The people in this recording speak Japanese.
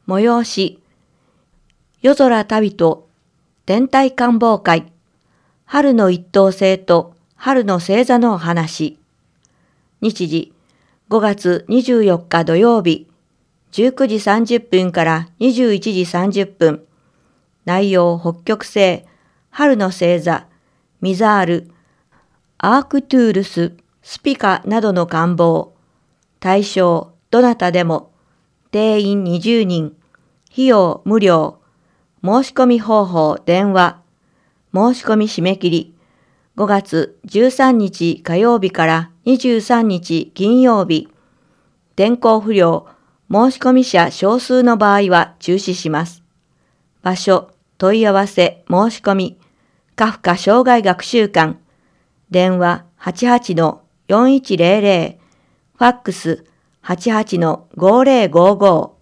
催し、夜空旅と天体観望会、春の一等星と春の星座のお話。日時、5月24日土曜日、19時30分から21時30分。内容北極星、春の星座、ミザール、アークトゥールス、スピカなどの観望。対象、どなたでも。定員20人。費用無料。申し込み方法電話。申し込み締め切り。5月13日火曜日から23日金曜日。天候不良、申し込み者少数の場合は中止します。場所、問い合わせ、申し込み。カフカ生涯学習館。電話88-4100。ファックス88-5055。